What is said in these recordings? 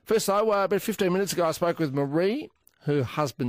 First, though, about 15 minutes ago, I spoke with Marie. Her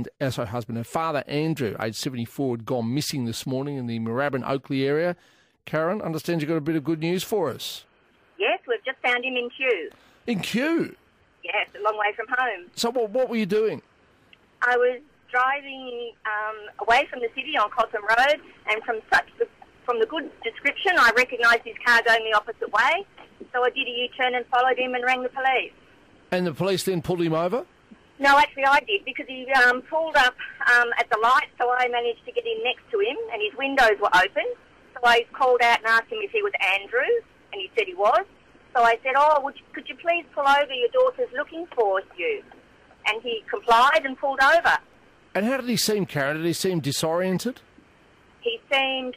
father, Andrew, aged 74, had gone missing this morning in the Moorabbin Oakley area. Karen, understand you've got a bit of good news for us. Yes, we've just found him in Kew. In Kew? Yes, a long way from home. So what were you doing? I was driving away from the city on Cotham Road, and from the good description, I recognised his car going the opposite way. So I did a U-turn and followed him and rang the police. And the police then pulled him over? No, actually I did, because he pulled up at the light, so I managed to get in next to him, and his windows were open. So I called out and asked him if he was Andrew, and he said he was. So I said, could you please pull over? Your daughter's looking for you. And he complied and pulled over. And how did he seem, Karen? Did he seem disoriented? He seemed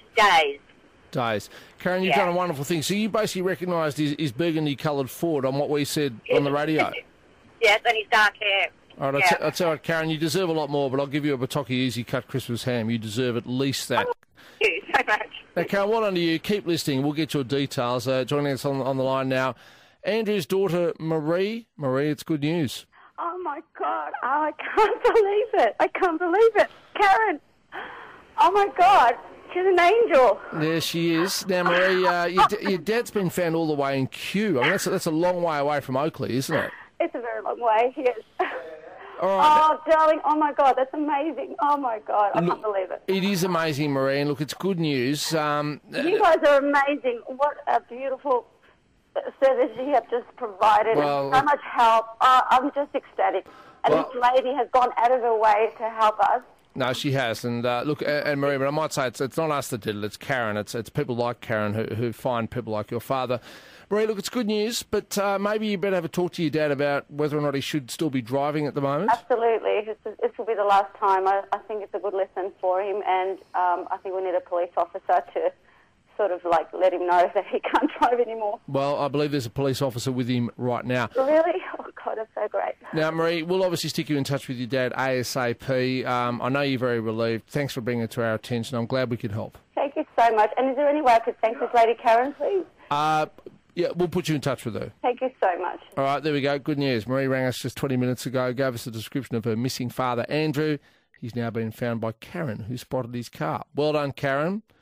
dazed. Karen, you've done a wonderful thing. So you basically recognised his burgundy-coloured Ford on what we said on the radio? Yes, and his dark hair. All right, I'll tell you what, Karen, you deserve a lot more, but I'll give you a Bataki Easy Cut Christmas ham. You deserve at least that. Thank you so much. Now, Karen, well done to you. Keep listening. We'll get your details. Joining us on the line now, Andrew's daughter, Marie. Marie, it's good news. Oh, my God. Oh, I can't believe it. Karen. Oh, my God. She's an angel. There she is. Now, Marie, your dad's been found all the way in Kew. I mean, that's a long way away from Oakley, isn't it? It's a very long way, yes. All right. Oh, darling, oh, my God, that's amazing. Oh, my God, I can't believe it. It is amazing, Marie, and look, it's good news. You guys are amazing. What a beautiful service you have just provided. Well, and so much help. I'm just ecstatic. And this lady has gone out of her way to help us. No, she has. And look, and Marie, but I might say it's not us that did it, it's Karen. It's people like Karen who find people like your father. Marie, look, it's good news, but maybe you better have a talk to your dad about whether or not he should still be driving at the moment. Absolutely. This will be the last time. I think it's a good lesson for him, and I think we need a police officer to sort of let him know that he can't drive anymore. Well, I believe there's a police officer with him right now. Really? Oh, God, that's so great. Now, Marie, we'll obviously stick you in touch with your dad ASAP. I know you're very relieved. Thanks for bringing it to our attention. I'm glad we could help. Thank you so much. And is there any way I could thank this lady, Karen, please? Yeah, we'll put you in touch with her. Thank you so much. All right, there we go. Good news. Marie rang us just 20 minutes ago, gave us a description of her missing father, Andrew. He's now been found by Karen, who spotted his car. Well done, Karen.